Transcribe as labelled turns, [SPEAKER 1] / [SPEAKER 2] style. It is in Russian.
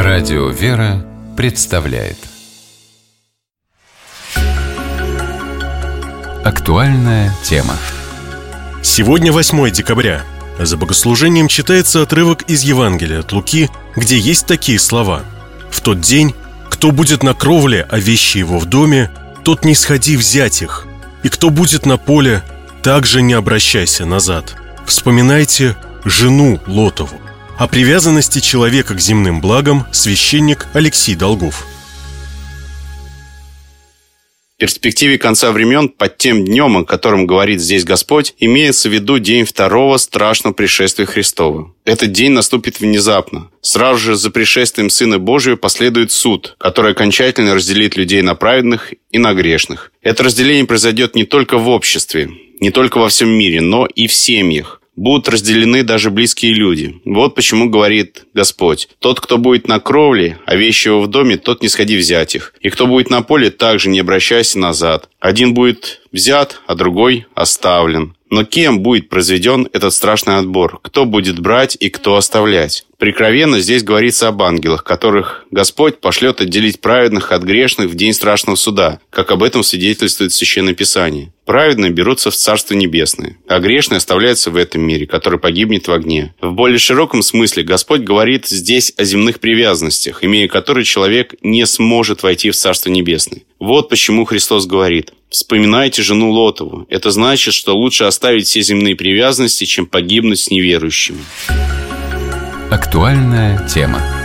[SPEAKER 1] Радио «Вера» представляет актуальная тема.
[SPEAKER 2] Сегодня 8 декабря. За богослужением читается отрывок из Евангелия от Луки, где есть такие слова: «В тот день, кто будет на кровле, а вещи его в доме, тот не сходи взять их, и кто будет на поле, также не обращайся назад. Вспоминайте жену Лотову». О привязанности человека к земным благам священник Алексей Долгов.
[SPEAKER 3] В перспективе конца времен под тем днем, о котором говорит здесь Господь, имеется в виду день второго страшного пришествия Христова. Этот день наступит внезапно. Сразу же за пришествием Сына Божьего последует суд, который окончательно разделит людей на праведных и на грешных. Это разделение произойдет не только в обществе, не только во всем мире, но и в семьях. Будут разделены даже близкие люди. Вот почему говорит Господь: «Тот, кто будет на кровле, а вещи его в доме, тот не сходи взять их. И кто будет на поле, также не обращайся назад. Один будет взят, а другой оставлен». Но кем будет произведен этот страшный отбор? Кто будет брать и кто оставлять? Прикровенно здесь говорится об ангелах, которых Господь пошлет отделить праведных от грешных в день страшного суда, как об этом свидетельствует Священное Писание. Праведные берутся в Царство Небесное, а грешные оставляются в этом мире, который погибнет в огне. В более широком смысле Господь говорит здесь о земных привязанностях, имея которые человек не сможет войти в Царство Небесное. Вот почему Христос говорит: «Вспоминайте жену Лотову». Это значит, что лучше оставить все земные привязанности, чем погибнуть с неверующими.
[SPEAKER 1] Актуальная тема.